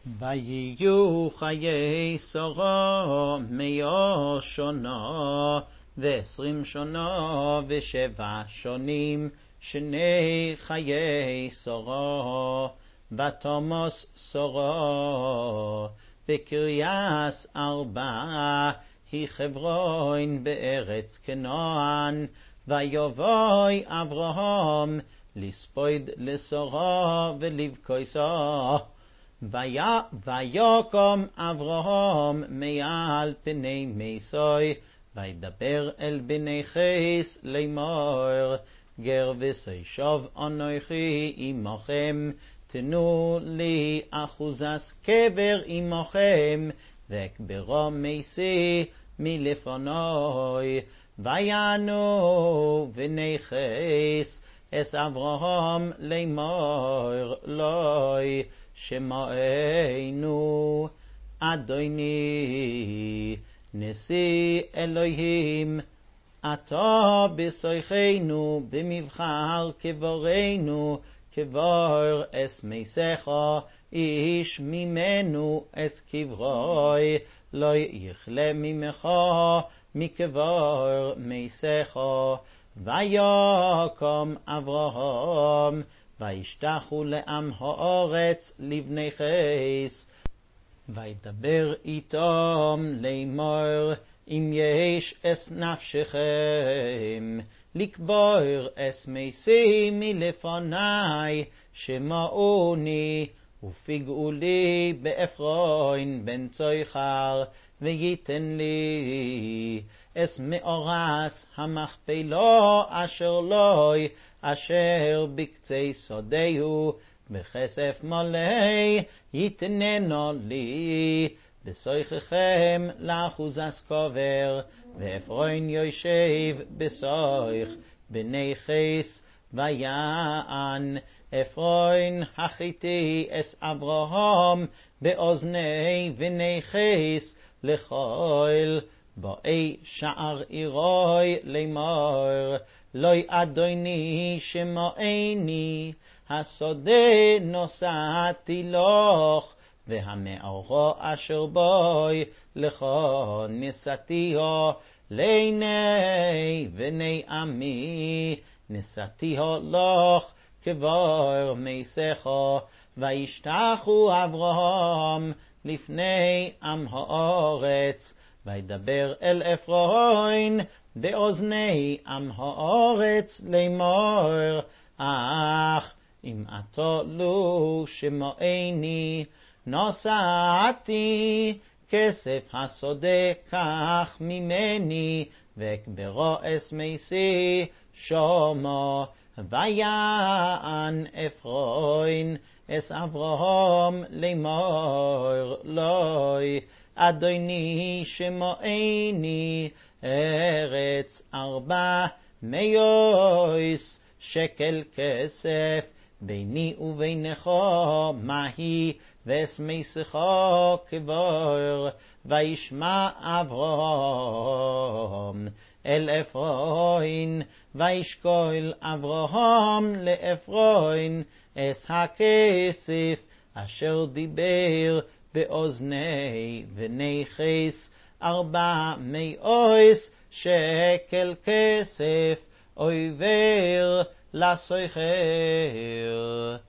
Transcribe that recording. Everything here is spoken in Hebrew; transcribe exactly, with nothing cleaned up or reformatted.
ויהיו חיי שרה מאה שנה ועשרים שנה ושבע שנים שני חיי שרה. ותמוס שרה בקריית ארבע היא חברון בארץ כנען. ויבוא אברהם לספוד לשרה ולבכויסה. ויקום אברהם מעל פני מסוי וידבר אל בני חס לאמור, גר ושוב אנוכי עמכם, תנו לי אחוזת קבר עמכם ואקברו מסי מלפני. ויענו בני חס אס אברהם לאמור לו, שמענו אדוני נשיא אלוהים, אתה בסויכנו במבחר קברנו קבר אס מסך, איש ממנו אס קברוי לא יכלה ממך מקבר מסך. ויקום אברהם וישתחו לעם הארץ לבני חס. וידבר איתם לאמור, אם יש אס נפשכם לקבור אס מסי מלפני, שמעוני ופגעו לי באפרון בן צויחר, וייתן לי אס מאורס המכפלה אשר לוי, אשר בקצה שדהו בכסף מלא יתננו לי. בסויככם לאחוזת קבר, ואפרון יושב בסויך בני חס. ויען אפרון החיתי אס אברהם באוזני בני חס לכל באי שער עירוי לאמור, לוי אדוני שמעני, השדה נוסעתי לך, והמאורו אשר בוי לך נשאתיהו לעיני בני עמי, נשאתיהו לך קבר מסך. וישתחו אברהם לפני עם הארץ, וידבר אל אפרון באוזני עם הארץ לאמור, אך אם אתה לא שמעני, נשאתי כסף השדה קח ממני, ואקברו אס מסי שמה. ויען אפרון אס אברהם לאמור לו, אדוני שמעני, ארץ ארבע מאות שקל כסף ביני ובינך מהי, ואס מסך קבר. וישמע אברהם אל אפרון, וישקול אברהם לאפרון אס הכסף אשר דיבר באוזני בני חס, ארבע מאות שקל כסף עובר לסוחר.